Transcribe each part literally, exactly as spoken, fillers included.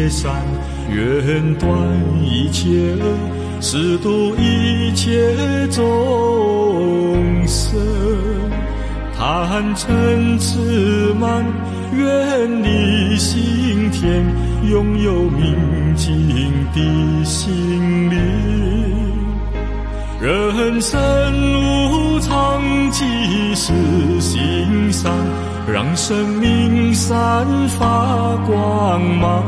善，愿断一切恶，使度一切众生。贪嗔痴慢，远离心田，拥有明净的心灵。人生无常，即是行善，让生命散发光芒，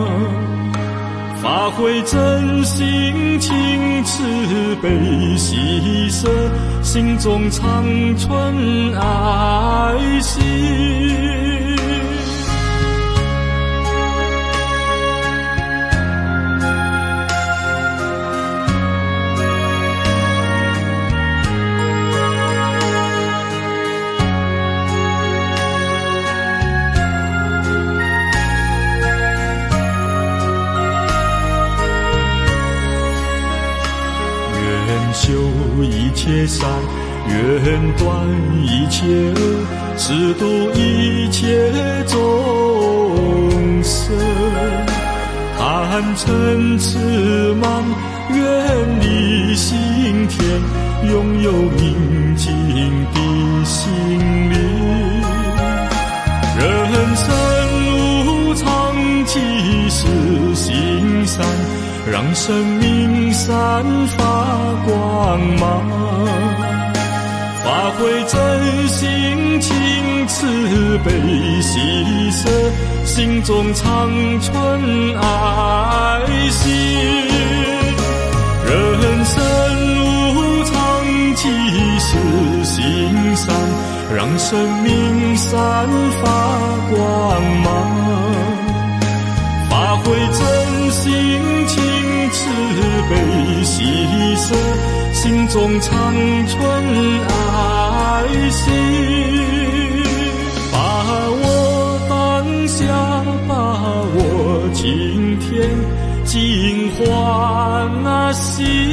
发挥真心情，慈悲喜舍，心中常存爱心。修一切善，愿断一切恶，使度一切众生。贪嗔痴慢，远离心田，拥有宁静的心灵。人生无常，即是行善，让生命散发光芒，发挥真心情，慈悲喜舍，心中常存爱心。人生无常，即是行善，让生命散发光芒，发挥真心情，慈悲喜舍，心中常存爱心。把握当下，把握今天，尽欢啊喜。